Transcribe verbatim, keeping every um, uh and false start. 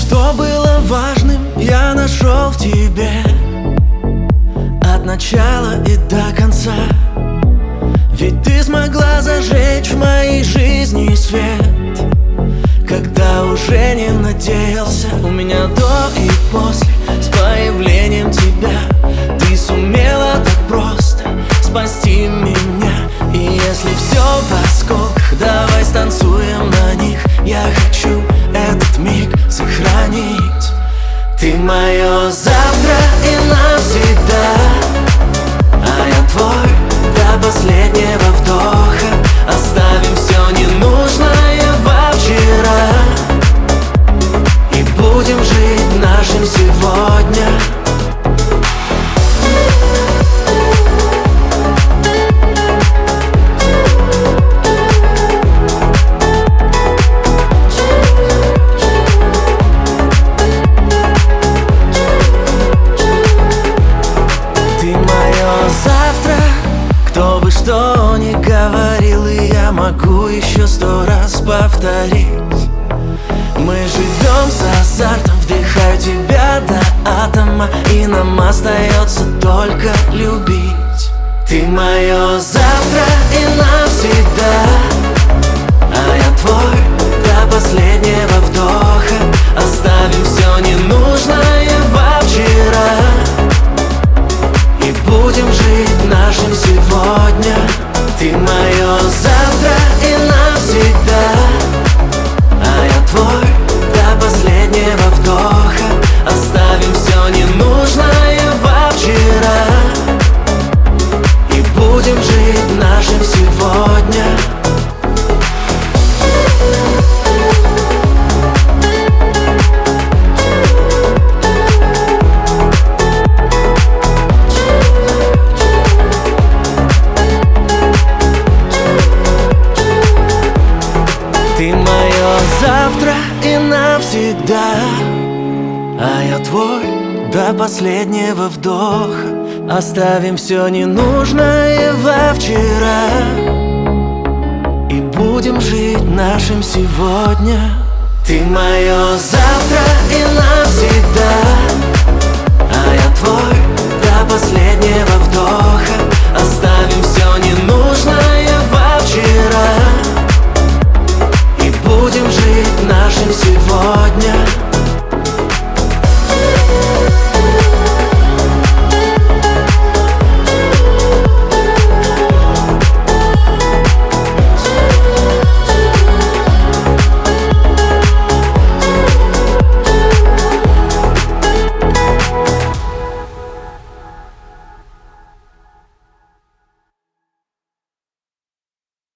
Что было важным, я нашел в тебе от начала и до конца. Ведь ты смогла зажечь в моей жизни свет, когда уже не надеялся. У меня до и после, с появлением тебя, ты сумела так просто спасти меня. И если все в осколках, давай станцуем на них. Я хочу этот миг сохранить. Ты мое завтра и навсегда, а я твой до последнего вдоха. Оставим все ненужное во вчера и будем жить нашим сегодня. Кто бы что ни говорил, и я могу еще сто раз повторить: мы живем с азартом, вдыхаю тебя до атома, и нам остается только любить. Ты мое завтра и навсегда, а я твой до последнего вдоха. Оставим все ненужное во вчера и будем жить нашим сегодня. Ты мое завтра и навсегда, а я твой до последнего вдоха. Оставим все ненужное во вчера и будем жить нашим сегодня. Ты мое завтра и навсегда, а я твой до последнего вдоха. Оставим все ненужное во вчера и будем жить нашим сегодня. Ты мое завтра и навсегда, а я твой до последнего вдоха. Оставим все ненужное во вчера и будем жить нашим сегодня.